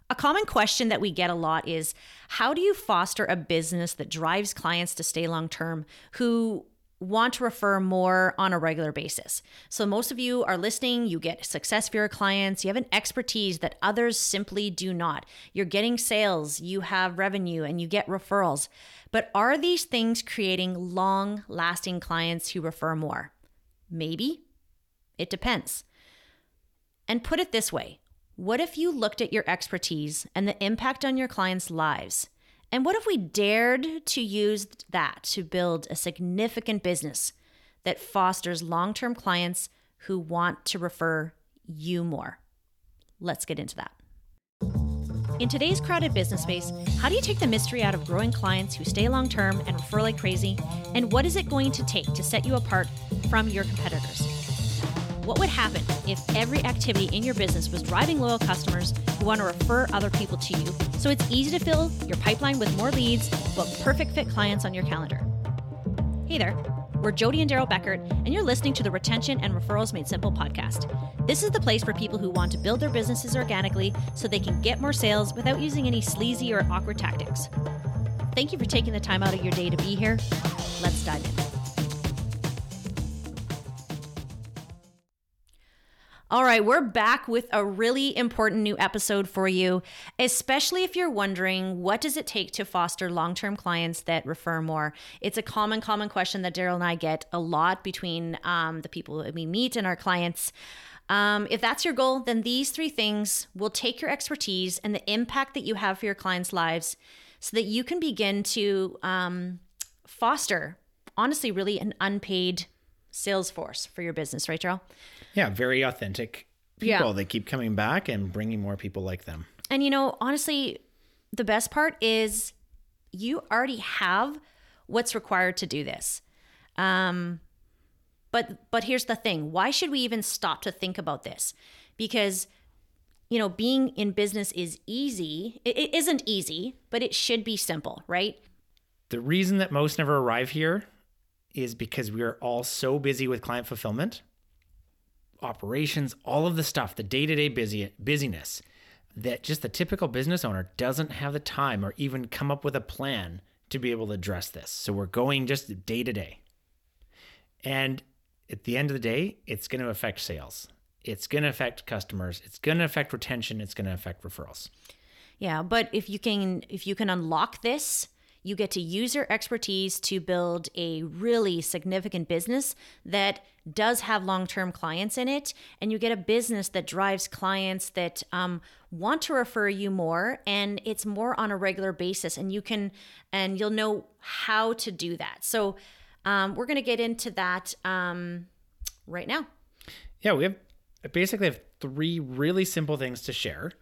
A common question that we get a lot is, how do you foster a business that drives clients to stay long-term who want to refer more on a regular basis? So most of you are listening, you get success for your clients, you have an expertise that others simply do not. You're getting sales, you have revenue, and you get referrals. But are these things creating long-lasting clients who refer more? Maybe. It depends. And put it this way, what if you looked at your expertise and the impact on your clients' lives? And what if we dared to use that to build a significant business that fosters long-term clients who want to refer you more? Let's get into that. In today's crowded business space, how do you take the mystery out of growing clients who stay long-term and refer like crazy? And what is it going to take to set you apart from your competitors? What would happen if every activity in your business was driving loyal customers who want to refer other people to you, so it's easy to fill your pipeline with more leads, book perfect fit clients on your calendar? Hey there, we're Jody and Daryl Beckert, and you're listening to the Retention and Referrals Made Simple podcast. This is the place for people who want to build their businesses organically so they can get more sales without using any sleazy or awkward tactics. Thank you for taking the time out of your day to be here. Let's dive in. All right, we're back with a really important new episode for you, especially if you're wondering, what does it take to foster long-term clients that refer more? It's a common question that Daryl and I get a lot between the people that we meet and our clients. If that's your goal, then these 3 things will take your expertise and the impact that you have for your clients' lives so that you can begin to foster, honestly, really an unpaid sales force for your business, right, Daryl? Yeah, very authentic people. They keep coming back and bringing more people like them. And honestly, the best part is you already have what's required to do this. But here's the thing. Why should we even stop to think about this? Because, being in business is easy. It isn't easy, but it should be simple, right? The reason that most never arrive here is because we are all so busy with client fulfillment, operations, all of the stuff, the day-to-day busyness, that just the typical business owner doesn't have the time or even come up with a plan to be able to address this. So we're going just day to day. And at the end of the day, it's going to affect sales. It's going to affect customers. It's going to affect retention. It's going to affect referrals. Yeah, but if you can unlock this, you get to use your expertise to build a really significant business that does have long-term clients in it. And you get a business that drives clients that want to refer you more, and it's more on a regular basis. And you'll know how to do that. So we're going to get into that right now. Yeah, we basically have 3 really simple things to share.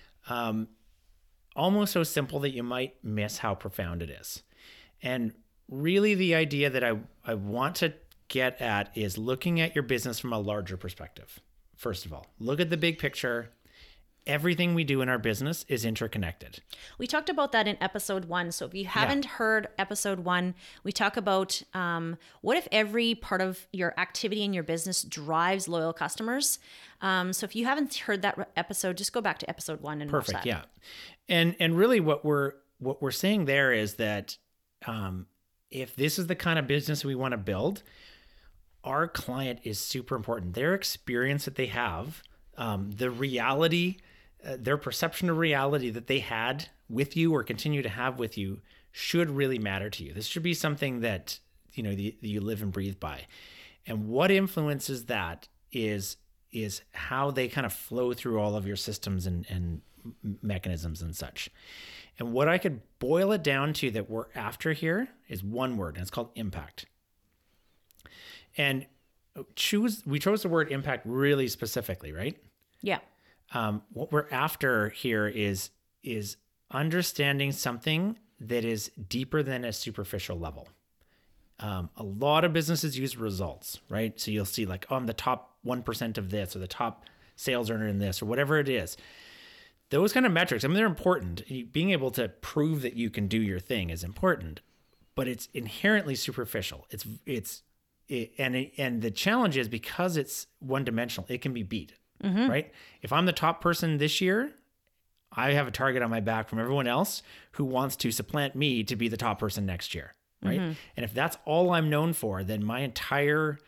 Almost so simple that you might miss how profound it is. And really the idea that I want to get at is looking at your business from a larger perspective. First of all, look at the big picture. Everything we do in our business is interconnected. We talked about that in episode 1. So if you haven't heard episode 1, we talk about what if every part of your activity in your business drives loyal customers. So if you haven't heard that episode, just go back to episode 1 and watch that. Perfect. Yeah. And really what we're saying there is that if this is the kind of business we want to build, our client is super important. Their experience that they have, the reality, their perception of reality that they had with you or continue to have with you should really matter to you. This should be something that you live and breathe by. And what influences that is how they kind of flow through all of your systems and mechanisms and such. And what I could boil it down to that we're after here is one word, and it's called impact. And we chose the word impact really specifically, right? Yeah. What we're after here is understanding something that is deeper than a superficial level. A lot of businesses use results, right? So you'll see like, I'm the top 1% of this, or the top sales earner in this, or whatever it is. Those kind of metrics, they're important. Being able to prove that you can do your thing is important, but it's inherently superficial. And the challenge is because it's one dimensional, it can be beat, right? If I'm the top person this year, I have a target on my back from everyone else who wants to supplant me to be the top person next year. Right. And if that's all I'm known for, then my entire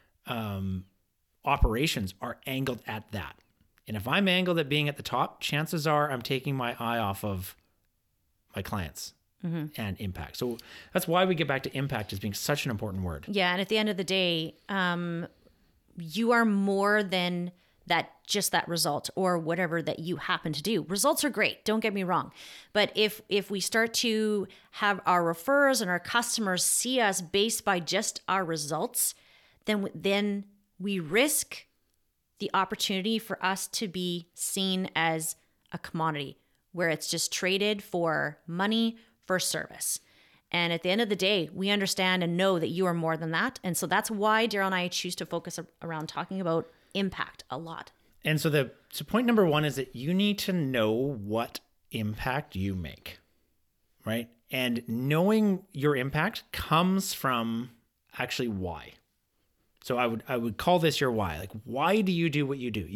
operations are angled at that. And if I'm angled at being at the top, chances are I'm taking my eye off of my clients and impact. So that's why we get back to impact as being such an important word. Yeah. And at the end of the day, you are more than just that result or whatever that you happen to do. Results are great. Don't get me wrong. But if we start to have our referrers and our customers see us based by just our results, then we risk the opportunity for us to be seen as a commodity where it's just traded for money for service. And at the end of the day, we understand and know that you are more than that. And so that's why Daryl and I choose to focus around talking about impact a lot. And so point number one is that you need to know what impact you make, right? And knowing your impact comes from actually why. So I would call this your why. Like, why do you do what you do?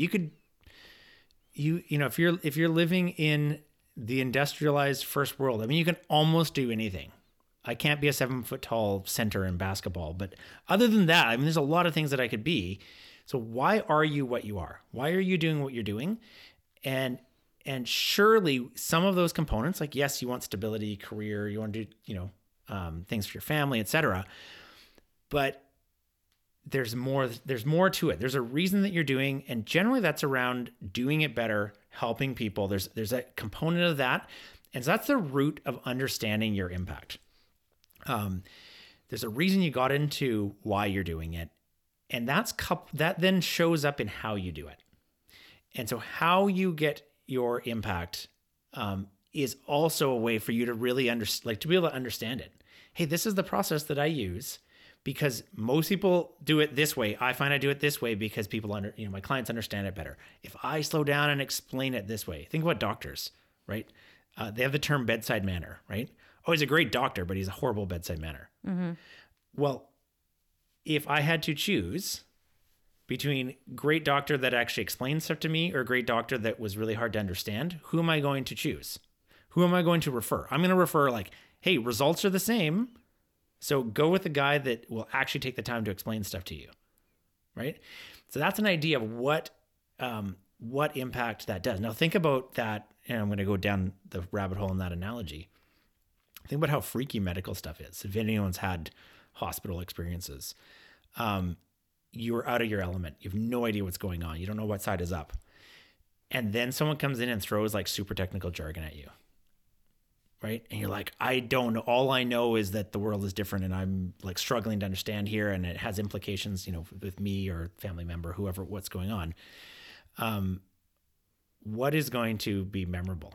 If you're living in the industrialized first world, I mean, you can almost do anything. I can't be a 7-foot tall center in basketball, but other than that, I mean, there's a lot of things that I could be. So why are you what you are? Why are you doing what you're doing? And surely some of those components, like, yes, you want stability, career, you want to do, things for your family, etc. But there's more to it. There's a reason that you're doing, and generally that's around doing it better, helping people. There's a component of that. And so that's the root of understanding your impact. There's a reason you got into why you're doing it. And that then shows up in how you do it. And so how you get your impact is also a way for you to really to be able to understand it. Hey, this is the process that I use because most people do it this way. I find I do it this way because my clients understand it better. If I slow down and explain it this way, think about doctors, right? They have the term bedside manner, right? Oh, he's a great doctor, but he's a horrible bedside manner. Mm-hmm. Well, if I had to choose between great doctor that actually explained stuff to me or great doctor that was really hard to understand, who am I going to choose? Who am I going to refer? I'm going to refer hey, results are the same. So go with the guy that will actually take the time to explain stuff to you, right? So that's an idea of what impact that does. Now think about that, and I'm going to go down the rabbit hole in that analogy. Think about how freaky medical stuff is. If anyone's had hospital experiences, you're out of your element. You have no idea what's going on. You don't know what side is up. And then someone comes in and throws super technical jargon at you, right? And you're like, I don't know. All I know is that the world is different and I'm struggling to understand here. And it has implications, with me or family member, whoever, what's going on. What is going to be memorable?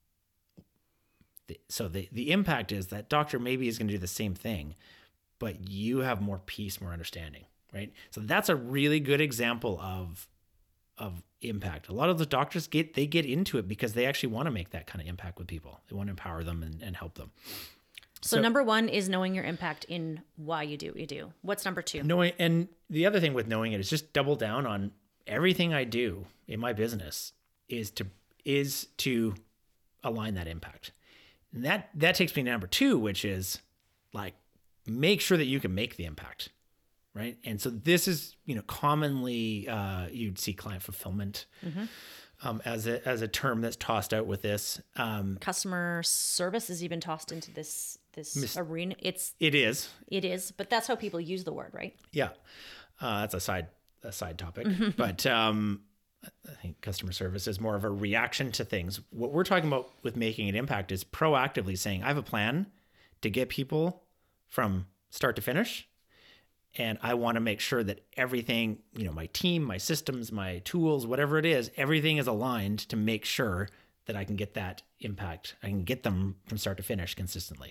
So the impact is that doctor maybe is going to do the same thing, but you have more peace, more understanding, right? So that's a really good example of impact. A lot of the doctors get into it because they actually want to make that kind of impact with people. They want to empower them and help them. So number one is knowing your impact in why you do what you do. What's number two? Knowing, and the other thing with knowing it is just double down on everything I do in my business is to align that impact. And that takes me to number two, which is make sure that you can make the impact, right? And so this is, commonly you'd see client fulfillment as a term that's tossed out with this. Customer service is even tossed into this arena. It is, but that's how people use the word, right? Yeah, that's a side topic, but I think customer service is more of a reaction to things. What we're talking about with making an impact is proactively saying, I have a plan to get people from start to finish. And I want to make sure that everything, my team, my systems, my tools, whatever it is, everything is aligned to make sure that I can get that impact. I can get them from start to finish consistently.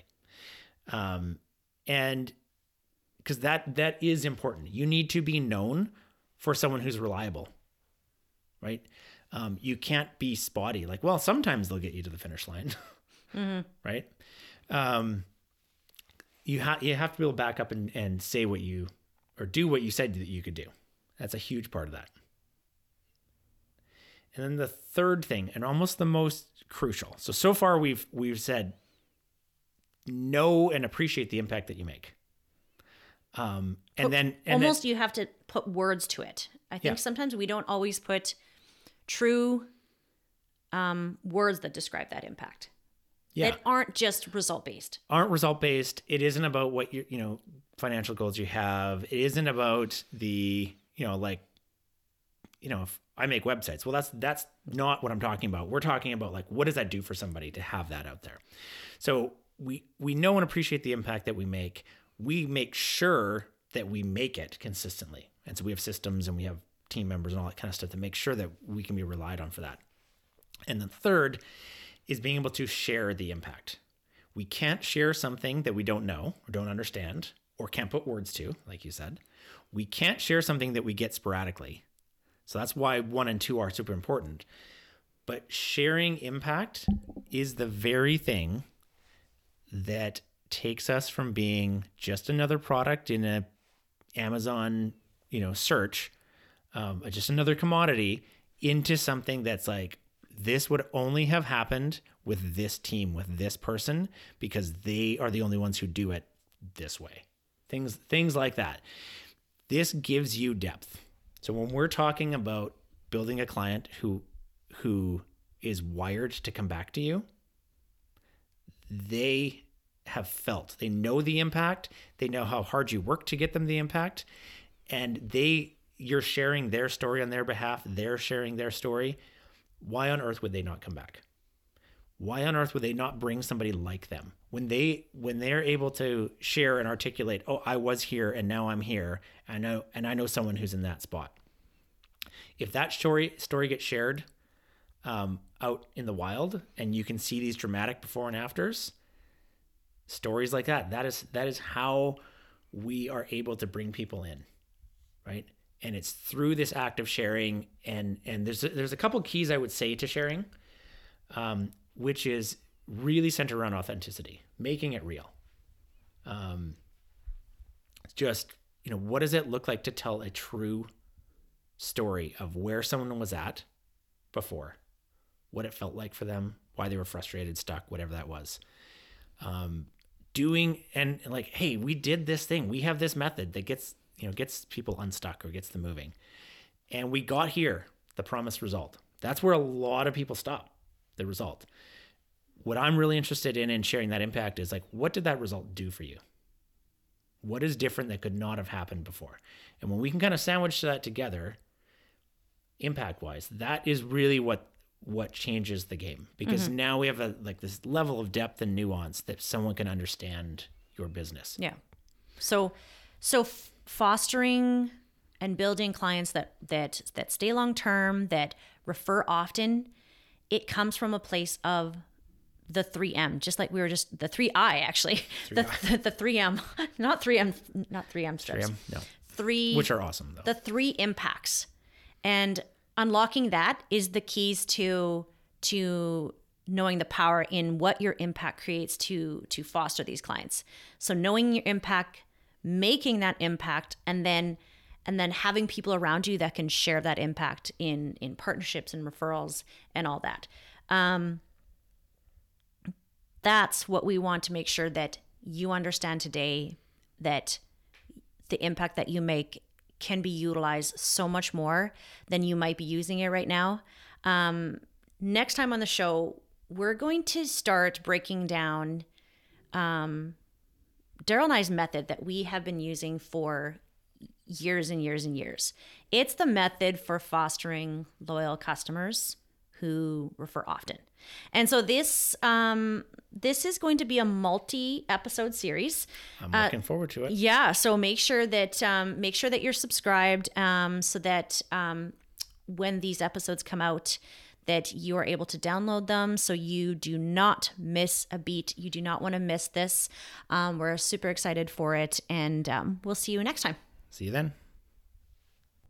And because that is important. You need to be known for someone who's reliable, right? You can't be spotty. Sometimes they'll get you to the finish line, right? You have to be able to back up and say or do what you said that you could do. That's a huge part of that. And then the third thing, and almost the most crucial. So far we've said know and appreciate the impact that you make. And You have to put words to it. I think sometimes we don't always put true words that describe that impact. That aren't just result-based. It isn't about what financial goals you have. It isn't about the, if I make websites. Well, that's not what I'm talking about. We're talking about like, what does that do for somebody to have that out there? So we know and appreciate the impact that we make. We make sure that we make it consistently. And so we have systems and we have team members and all that kind of stuff to make sure that we can be relied on for that. And the third is being able to share the impact. We can't share something that we don't know or don't understand or can't put words to, like you said. We can't share something that we get sporadically. So that's why 1 and 2 are super important. But sharing impact is the very thing that takes us from being just another product in a Amazon, search, just another commodity, into something that's like, this would only have happened with this team, with this person, because they are the only ones who do it this way. Things like that. This gives you depth. So when we're talking about building a client who is wired to come back to you, they have they know the impact, they know how hard you work to get them the impact, and you're sharing their story on their behalf, they're sharing their story. Why on earth would they not come back? Why on earth would they not bring somebody like them? When they're able to share and articulate, oh, I was here and now I'm here, I know someone who's in that spot. If that story gets shared out in the wild, and you can see these dramatic before and afters, stories like that is how we are able to bring people in, right? And it's through this act of sharing, and there's a couple keys I would say to sharing, which is really centered around authenticity, making it real. Just, what does it look like to tell a true story of where someone was at before, what it felt like for them, why they were frustrated, stuck, whatever that was. Doing and like, hey, we did this thing. We have this method that gets people unstuck or gets them moving. And we got here, the promised result. That's where a lot of people stop, the result. What I'm really interested in sharing that impact is like, what did that result do for you? What is different that could not have happened before? And when we can kind of sandwich that together, impact-wise, that is really what changes the game. Because now we have this level of depth and nuance that someone can understand your business. Yeah. So fostering and building clients that stay long term, that refer often, it comes from a place of the 3M, just like we were just the 3I actually. The 3M, not 3M strips. 3M, no. 3, which are awesome though. The 3 impacts. And unlocking that is the keys to knowing the power in what your impact creates to foster these clients. So knowing your impact, making that impact, and then having people around you that can share that impact in partnerships and referrals and all that. That's what we want to make sure that you understand today, that the impact that you make can be utilized so much more than you might be using it right now. Next time on the show, we're going to start breaking down Daryl and I's method that we have been using for years and years and years. It's the method for fostering loyal customers who refer often. And so this is going to be a multi-episode series. I'm looking forward to it. Yeah, so make sure that you're subscribed, so that when these episodes come out, that you are able to download them so you do not miss a beat. You do not want to miss this. We're super excited for it, and we'll see you next time. See you then.